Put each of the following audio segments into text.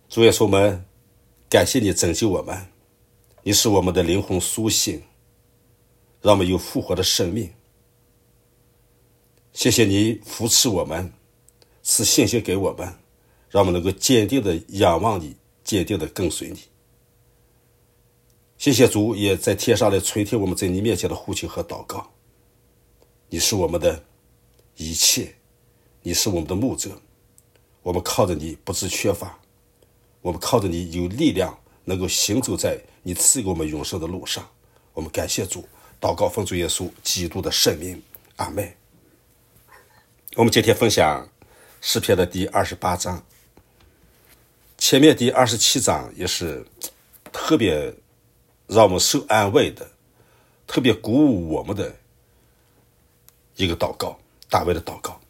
主耶稣们，感谢你拯救我们，你使我们的灵魂苏醒，让我们有复活的生命。谢谢你扶持我们，赐信心给我们，让我们能够坚定的仰望你，坚定的跟随你。谢谢主也在天上来垂听我们在你面前的呼求和祷告。你是我们的一切，你是我们的牧者，我们靠着你不致缺乏，我们靠着你有力量，能够行走在你赐给我们永生的路上。我们感谢主，祷告奉主耶稣基督的圣名，阿们。我们今天分享诗篇的第28章，前面第27章也是特别让我们受安慰的，特别鼓舞我们的一个祷告，大卫的祷告。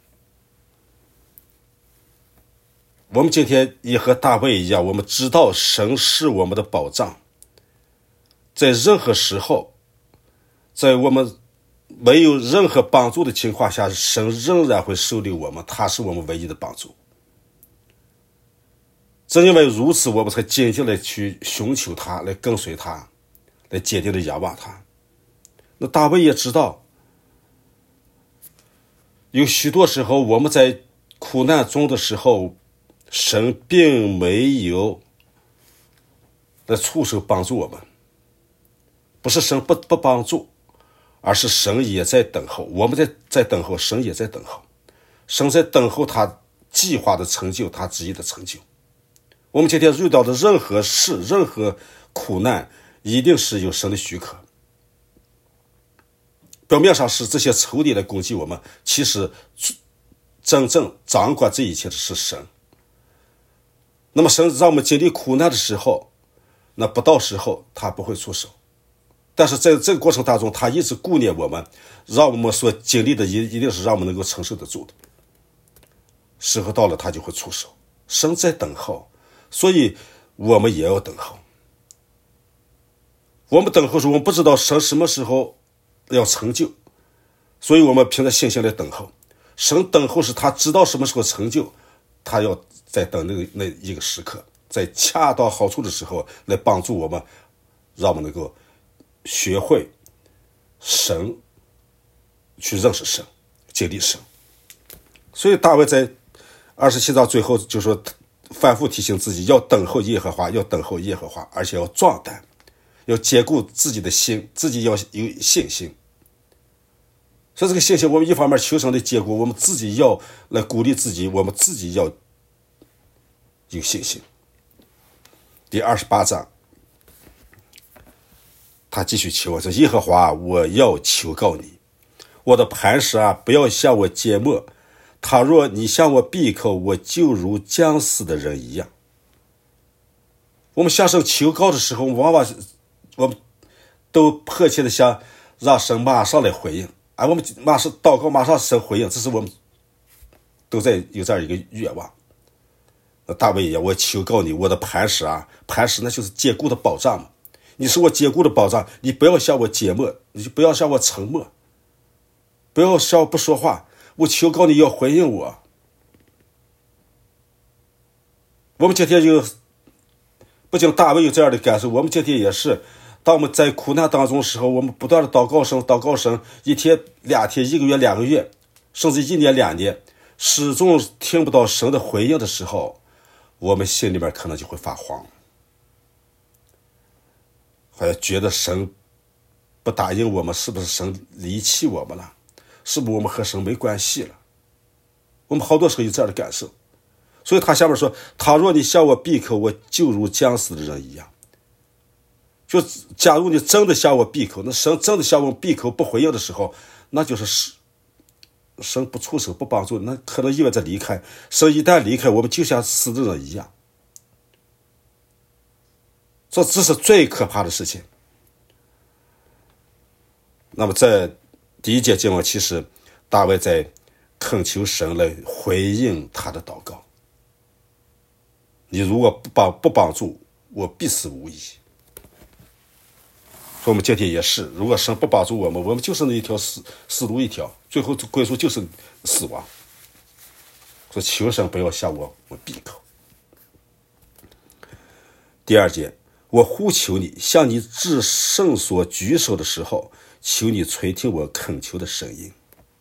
我们今天也和大卫一样，我们知道神是我们的保障，在任何时候，在我们没有任何帮助的情况下，神仍然会收留我们，他是我们唯一的帮助。正因为如此，我们才坚定地去寻求他，来跟随他，来坚定地仰望他。那大卫也知道，有许多时候我们在苦难中的时候，神并没有来出手帮助我们，不是神不帮助，而是神也在等候，我们在等候，神也在等候，神在等候他计划的成就，他旨意的成就。我们今天遇到的任何事，任何苦难，一定是有神的许可。表面上是这些仇敌来攻击我们，其实真正掌管这一切的是神。那么神让我们经历苦难的时候，那不到时候他不会出手，但是在这个过程当中，他一直顾念我们，让我们所经历的一定是让我们能够承受得住的。时候到了，他就会出手。神在等候，所以我们也要等候。我们等候时，我们不知道神什么时候要成就，所以我们凭着信心来等候。神等候是他知道什么时候成就，他要在等那一个时刻，在恰到好处的时候来帮助我们，让我们能够学会神，去认识神，经历神。所以大卫在27章最后就说，反复提醒自己要等候耶和华，要等候耶和华，而且要壮胆，要坚固自己的心，自己要有信心。所以这个信心，我们一方面求神的结果，我们自己要来鼓励自己，我们自己要有信心。第28章他继续求我说，耶和华，我要求告你，我的磐石啊，不要向我缄默，倘若你向我闭口，我就如将死的人一样。我们向神求告的时候，往往我们都迫切的想让神马上来回应，我们马上祷告，马上神回应，这是我们都在有这样一个愿望。大卫也，我求告你，我的磐石啊，磐石那就是坚固的保障嘛，你是我坚固的保障，你不要向我缄默，你就不要向我沉默，不要向我不说话，我求告你要回应我。我们今天就不仅大卫有这样的感受，我们今天也是，当我们在苦难当中的时候，我们不断的祷告神，一天两天，一个月两个月，甚至1年2年，始终听不到神的回应的时候，我们心里面可能就会发慌，好像觉得神不答应我们，是不是神离弃我们了，是不是我们和神没关系了，我们好多时候有这样的感受。所以他下面说，倘若你向我闭口，我就如将死的人一样。就假如你真的向我闭口，那神真的向我闭口不回应的时候，那就是神不出手不帮助，那可能意味着离开。神一旦离开，我们就像死的人一样，这是最可怕的事情。那么在第一节经文，其实大卫在恳求神来回应他的祷告，你如果不帮助我，必死无疑。所以我们今天也是，如果神不帮助我们，我们就是那一条死路一条，最后归宿就是死亡。说求神不要向我闭口。 第2节，我呼求你，向你至圣所举手的时候，求你垂听我恳求的声音。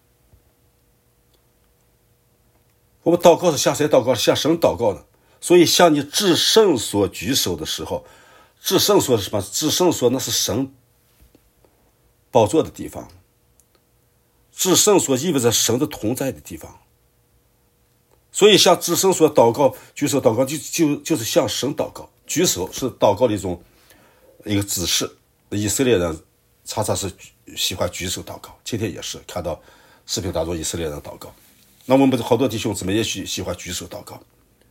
我们祷告是向谁祷告？是向神祷告的。所以向你至圣所举手的时候，至圣所是什么？至圣所那是神宝座的地方，至圣所意味着神的同在的地方。所以向至圣所祷告，举手祷告就是向神祷告。举手是祷告的一个姿势，以色列人常常是喜欢举手祷告，今天也是看到视频当中以色列人祷告。那我们好多弟兄姊妹也喜欢举手祷告。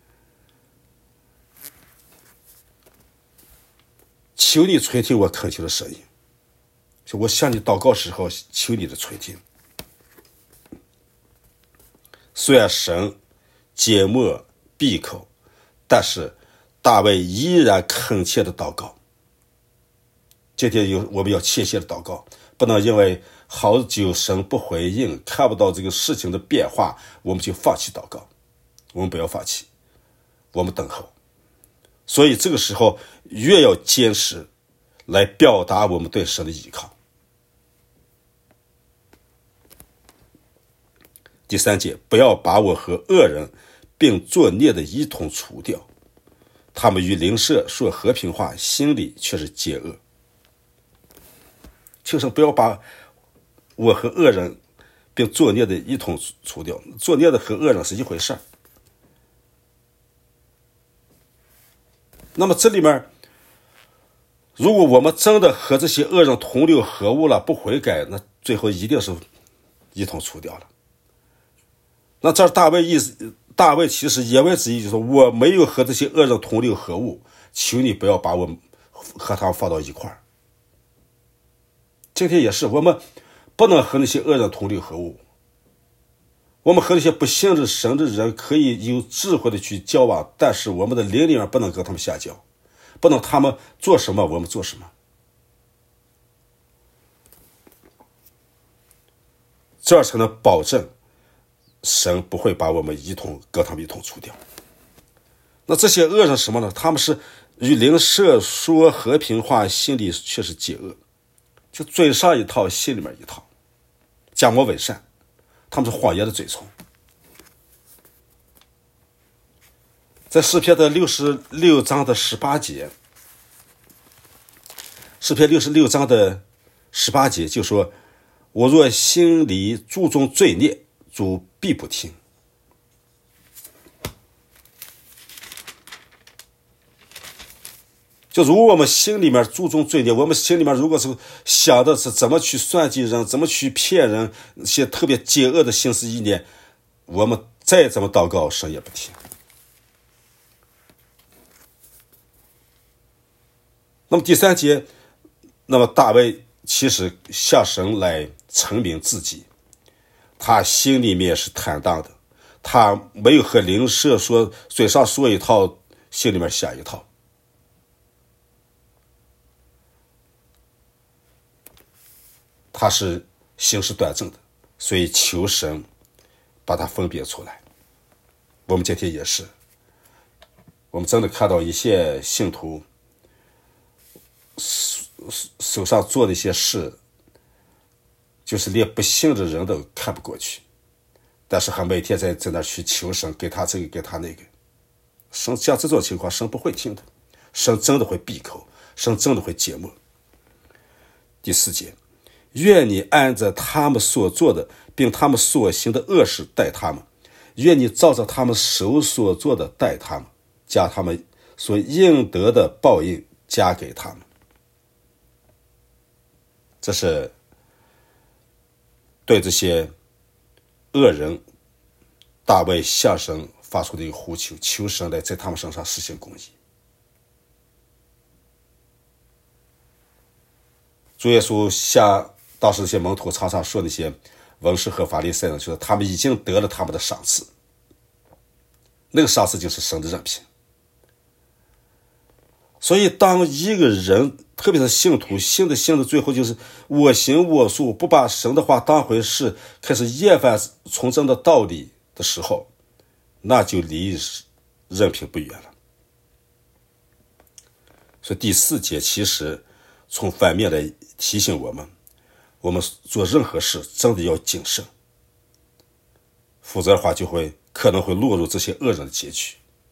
求你垂听我恳求的声音，就我向你祷告时候，求你的垂听。虽然神缄默闭口，但是大卫依然恳切的祷告。今天我们要切切的祷告，不能因为好久神不回应，看不到这个事情的变化，我们就放弃祷告。我们不要放弃，我们等候。所以这个时候越要坚持来表达我们对神的依靠。第3节，不要把我和恶人并作孽的一同除掉，他们与邻舍说和平话，心里却是结恶。求神不要把我和恶人并作孽的一同除掉，作孽的和恶人是一回事儿。那么这里面，如果我们真的和这些恶人同流合污了，不悔改，那最后一定是一同除掉了。那这大卫其实言外之意就是说，我没有和这些恶人同流合污，求你不要把我和他们放到一块儿。今天也是，我们不能和那些恶人同流合污，我们和那些不信任神的人可以有智慧的去交往，但是我们的灵里面不能跟他们下交，不能他们做什么我们做什么。这样才能保证神不会把我们跟他们一同除掉。那这些恶人什么呢？他们是与邻舍说和平话，心里却是结恶，就嘴上一套，心里面一套，假冒伪善，他们是谎言的嘴唇。在诗篇的66章的18节，诗篇66章的18节就说，我若心里注重罪孽，主必不听。就如果我们心里面注重罪孽，我们心里面如果是想的是怎么去算计人，怎么去骗人，一些特别邪恶的心思意念，我们再怎么祷告，神也不听。那么第3节，那么大卫其实向神来陈明自己，他心里面是坦荡的，他没有和邻舍说，嘴上说一套，心里面想一套。他是行事端正的，所以求神把他分别出来。我们今天也是，我们真的看到一些信徒手上做的一些事，就是连不信的人都看不过去，但是还每天在那去求神，给他这个给他那个。神像这种情况，神不会听的，神真的会闭口，神真的会缄默。第4节，愿你按着他们所做的并他们所行的恶事待他们，愿你照着他们手所做的待他们，将他们所应得的报应加给他们。这是对这些恶人大卫向神发出的一个呼求，求神来在他们身上实行公义。主耶稣向当时那些门徒常常说那些文士和法利赛人，就是他们已经得了他们的赏赐，那个赏赐就是神的任凭。所以当一个人特别是信徒信的最后就是我行我素，不把神的话当回事，开始厌烦从真的道理的时候，那就离任凭不远了。 所以第4节其实从反面来提醒我们做任何事真的要谨慎，否则的话可能会落入这些恶人的结局。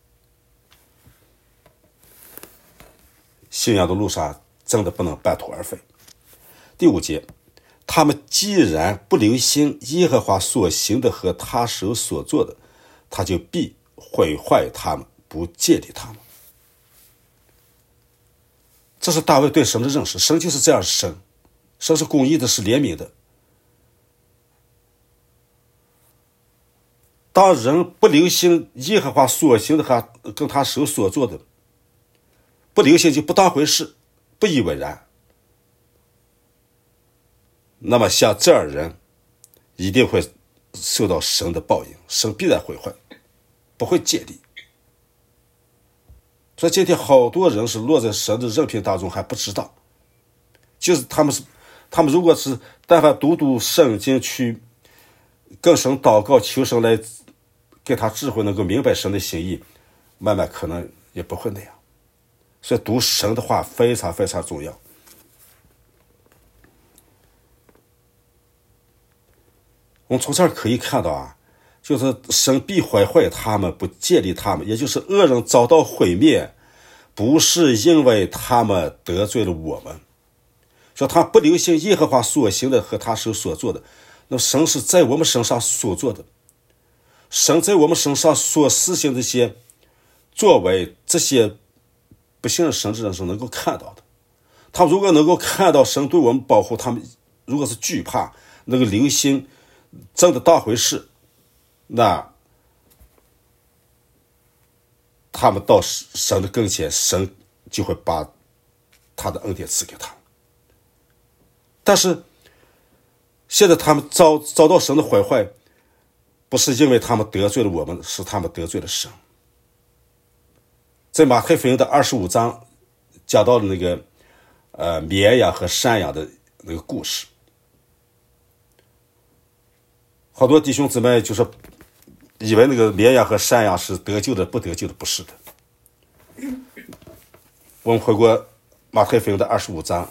信仰的路上真的不能半途而废。第5节，他们既然不留心耶和华所行的和他手所做的，他就必毁坏他们，不建立他们。这是大卫对神的认识，神就是这样的神，神是公义的，是怜悯的。当人不留心耶和华所行的和跟他手所做的，不留心就不当回事，不以为然，那么像这样人一定会受到神的报应，神必然毁坏，不会建立。所以今天好多人是落在神的任凭当中还不知道，就是他们如果是但凡读圣经，去跟神祷告，求神来给他智慧，能够明白神的心意，慢慢可能也不会那样。所以读神的话非常非常重要。我们从这儿可以看到就是神必毁坏他们，不建立他们，也就是恶人遭到毁灭，不是因为他们得罪了我们，说他不留心耶和华所行的和他手所做的，那神是在我们身上所做的，神在我们身上所施行这些作为，这些不信神之人是能够看到的。他们如果能够看到神对我们保护，他们如果是惧怕，能够留心，真的当回事，那他们到神的跟前，神就会把他的恩典赐给他们。但是现在他们遭到神的毁坏，不是因为他们得罪了我们，是他们得罪了神。在马太福音的25章讲到了那个绵羊和山羊的那个故事，好多弟兄姊妹就是以为那个绵羊和山羊是得救的，不得救的，不是的。我们回过马太福音的25章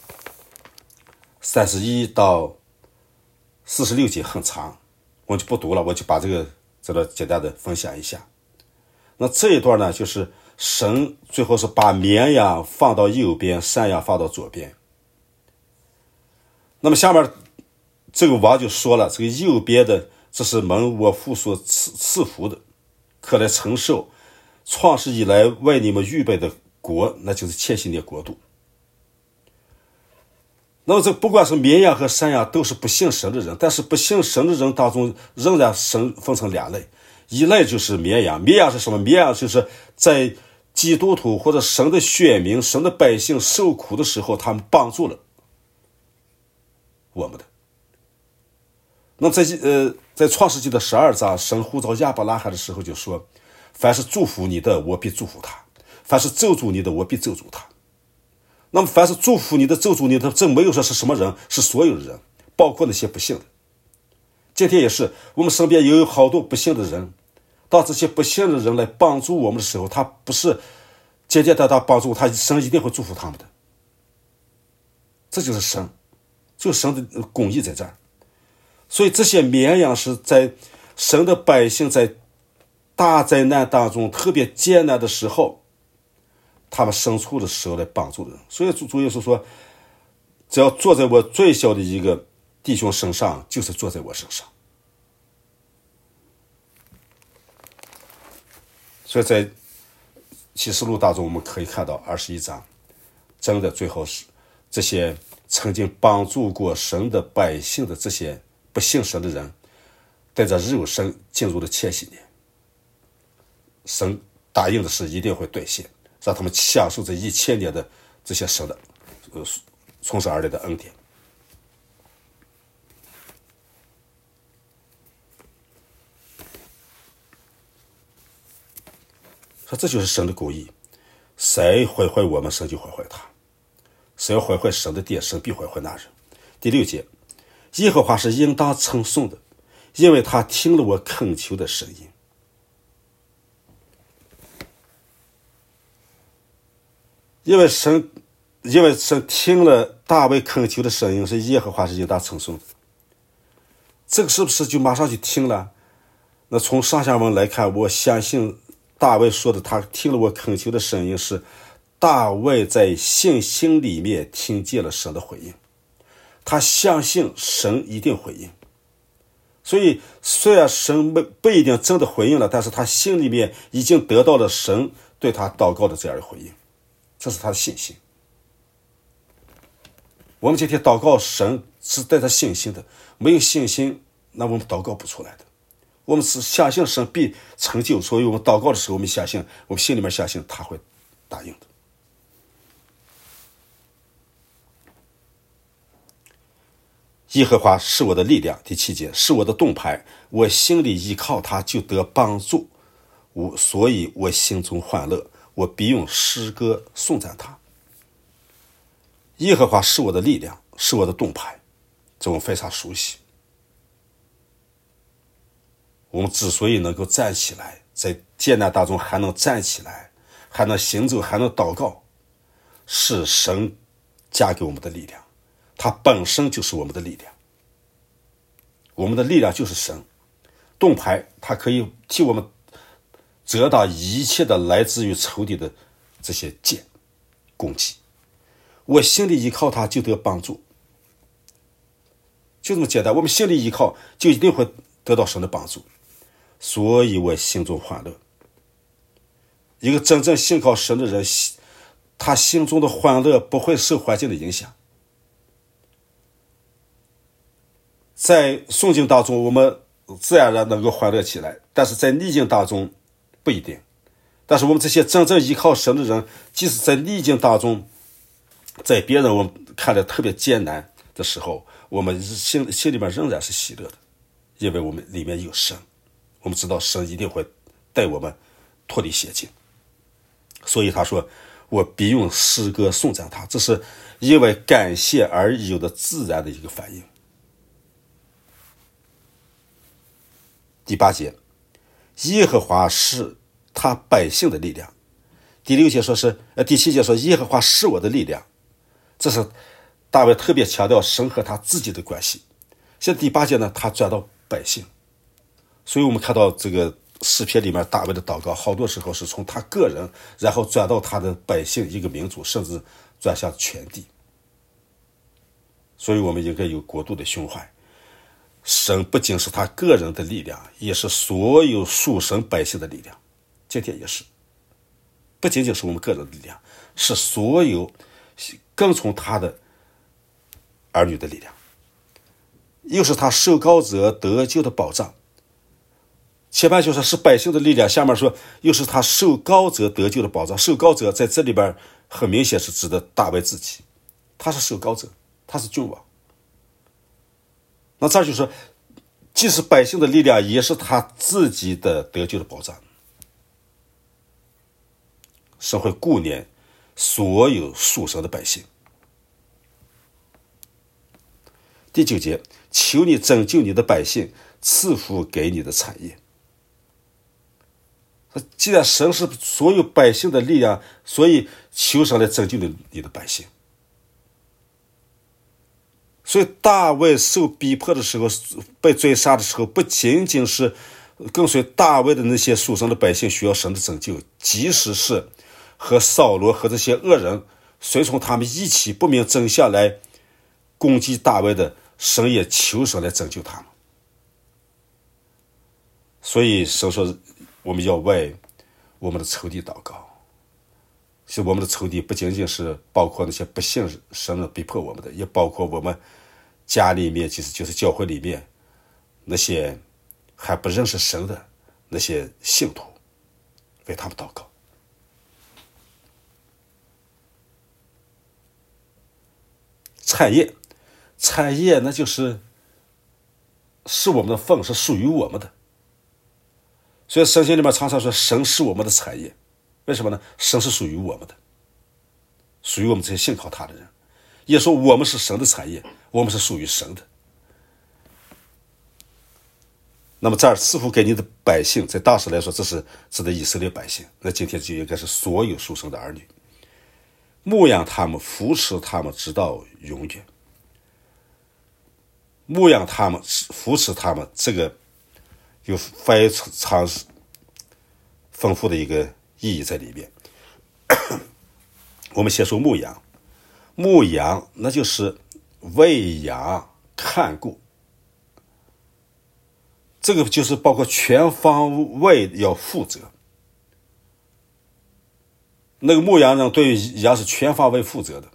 31到46节很长，我就不读了，我就把这个在这简单的分享一下。那这一段呢，就是神最后是把绵羊放到右边，山羊放到左边。那么下面这个王就说了，这个右边的这是蒙我父所赐福的，可来承受创世以来为你们预备的国，那就是千禧年国度。那么这不管是绵羊和山羊都是不信神的人，但是不信神的人当中仍然神分成2类，一类就是绵羊。绵羊是什么？绵羊就是在基督徒或者神的选民、神的百姓受苦的时候，他们帮助了我们的。那么在创世纪的12章，神呼召亚伯拉罕的时候就说，凡是祝福你的，我必祝福他；凡是咒诅你的，我必咒诅他。那么凡是祝福你的、咒诅你的，这没有说是什么人，是所有的人，包括那些不信的。今天也是，我们身边也有好多不信的人，当这些不信的人来帮助我们的时候，他不是简简单单帮助他，神一定会祝福他们的。这就是神，就是神的公义在这儿。所以这些绵羊是在神的百姓在大灾难当中特别艰难的时候，他们生出的时候来帮助人。所以主耶稣说，只要坐在我最小的一个弟兄身上，就是坐在我身上。所以在启示录当中，我们可以看到21章，真的最后是这些曾经帮助过神的百姓的这些不信神的人，带着肉身进入了千禧年。神答应的事一定会兑现，让他们享受这1000年的这些神的从神而来的恩典。说这就是神的公义，谁毁坏我们，神就毁坏他；谁要毁坏神的殿，神必毁坏那人。第6节，耶和华是应当称颂的，因为他听了我恳求的声音。 因为神听了大卫恳求的声音，是耶和华是应当称颂的。这个是不是就马上就听了？那从上下文来看，我相信大卫说的他听了我恳求的声音，是大卫在信心里面听见了神的回应，他相信神一定回应。所以虽然神不一定真的回应了，但是他心里面已经得到了神对他祷告的这样的回应，这是他的信心。我们今天祷告神是带着信心的，没有信心那我们祷告不出来的。我们是相信神必成就，所以我们祷告的时候，我们心里面相信他会答应的。耶和华是我的力量，第7节，是我的盾牌，我心里依靠他就得帮助，所以我心中欢乐，我必用诗歌颂赞他。耶和华是我的力量，是我的盾牌，这我们非常熟悉。我们之所以能够站起来，在艰难当中还能站起来，还能行走，还能祷告，是神加给我们的力量，它本身就是我们的力量。我们的力量就是神，盾牌它可以替我们遮挡一切的来自于仇敌的这些箭攻击。我心里依靠它就得帮助，就这么简单。我们心里依靠就一定会得到神的帮助，所以我心中欢乐。一个真正信靠神的人，他心中的欢乐不会受环境的影响。在顺境当中我们自然而然能够欢乐起来，但是在逆境当中不一定。但是我们这些真正依靠神的人，即使在逆境当中，在别人我们看来特别艰难的时候，我们心里面仍然是喜乐的，因为我们里面有神，我们知道神一定会带我们脱离险境。所以他说我必用诗歌颂赞他，这是因为感谢而有的自然的一个反应。第8节，耶和华是他百姓的力量。第7节说耶和华是我的力量，这是大卫特别强调神和他自己的关系。现在第8节呢，他转到百姓，所以我们看到这个诗篇里面大卫的祷告，好多时候是从他个人，然后转到他的百姓，一个民族，甚至转向全地。所以我们应该有国度的胸怀，神不仅是他个人的力量，也是所有属神百姓的力量。今天也是，不仅仅是我们个人的力量，是所有跟从他的儿女的力量，又是他受膏者得救的保障。前半句说是百姓的力量，下面说又是他受膏者得救的保障。受膏者在这里边很明显是指的大卫自己，他是受膏者，他是君王。那这儿就说既是百姓的力量，也是他自己的得救的保障。神会顾念所有属神的百姓。第9节，求你拯救你的百姓，赐福给你的产业。既然神是所有百姓的力量，所以求神来拯救你的百姓。所以大卫受逼迫的时候，被追杀的时候，不仅仅是跟随大卫的那些属神的百姓需要神的拯救，即使是和扫罗和这些恶人随从他们一起不明真相来攻击大卫的，神也求神来拯救他们。所以神说我们要为我们的仇敌祷告。是我们的仇敌不仅仅是包括那些不信神的逼迫我们的，也包括我们家里面，就是教会里面那些还不认识神的那些信徒，为他们祷告。产业那就是我们的份，是属于我们的。所以圣经里面常常说神是我们的产业，为什么呢？神是属于我们的，属于我们这些信靠他的人。也说我们是神的产业，我们是属于神的。那么这儿赐福给你的百姓，在当时来说这是指的以色列百姓，那今天就应该是所有属神的儿女。 牧养他们，扶持他们，直到永远。牧养他们，扶持他们，这个有非常丰富的一个意义在里面。我们先说牧养，牧养那就是喂养看顾，这个就是包括全方位要负责。那个牧羊人对羊是全方位负责的。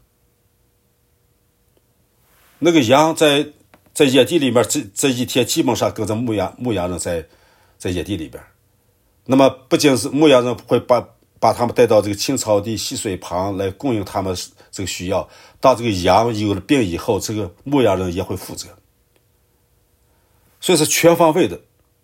那个羊在野地里面，这一天基本上跟着牧羊人在野地里边。那么不仅是牧羊人会把他们带到这个青草地、溪水旁来供应他们这个需要，当这个羊有了病以后，这个牧羊人也会负责，所以是全方位的。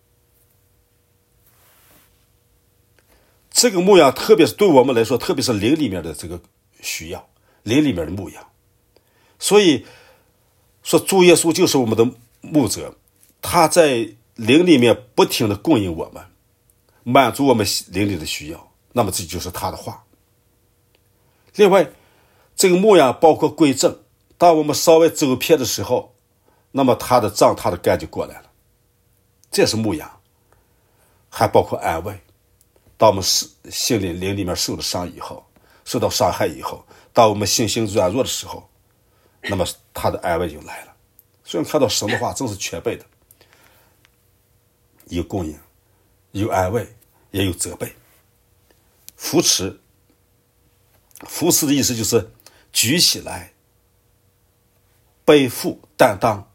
这个牧养，特别是对我们来说，特别是灵里面的这个需要，灵里面的牧养。所以说主耶稣就是我们的牧者，他在灵里面不停的供应我们，满足我们灵里的需要，那么这就是他的话。另外，这个牧养包括归正，当我们稍微走偏的时候，那么他的杖他的竿就过来了，这是牧养。还包括安慰，当我们心灵里面受了伤以后，受到伤害以后，当我们信心软弱的时候，那么他的安慰就来了。所以看到神的话真是全备的，有供应，有安慰，也有责备。扶持的意思就是举起来，背负担当。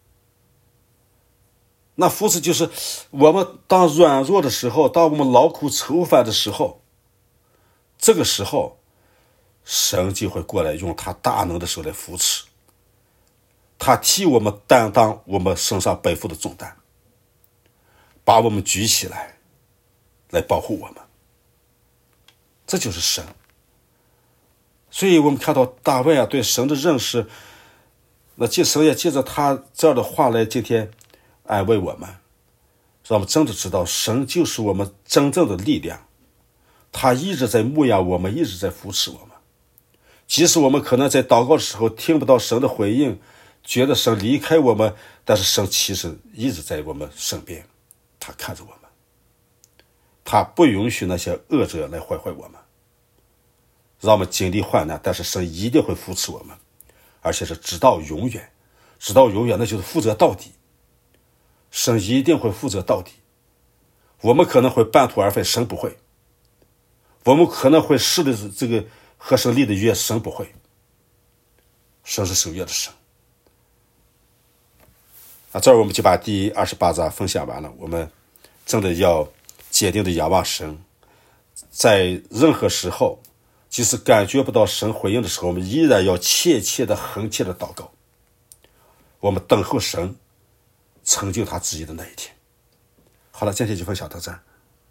那扶持就是我们当软弱的时候，当我们劳苦愁烦的时候，这个时候神就会过来用他大能的手来扶持，他替我们担当我们身上背负的重担，把我们举起来，来保护我们。这就是神。所以我们看到大卫对神的认识，那神也借着他这样的话来今天安慰我们，让我们真的知道神就是我们真正的力量，他一直在牧养我们，一直在扶持我们。即使我们可能在祷告的时候听不到神的回应，觉得神离开我们，但是神其实一直在我们身边，他看着我们，他不允许那些恶者来坏我们，让我们经历患难，但是神一定会扶持我们，而且是直到永远，直到永远，那就是负责到底。神一定会负责到底。我们可能会半途而废，神不会。我们可能会失的这个和神立的约，神不会。神是守约的神。这儿我们就把第28章分享完了。我们真的要坚定的仰望神，在任何时候，即使感觉不到神回应的时候，我们依然要切切的恳切的祷告，我们等候神成就他自己的那一天。好了，今天就分享到这儿。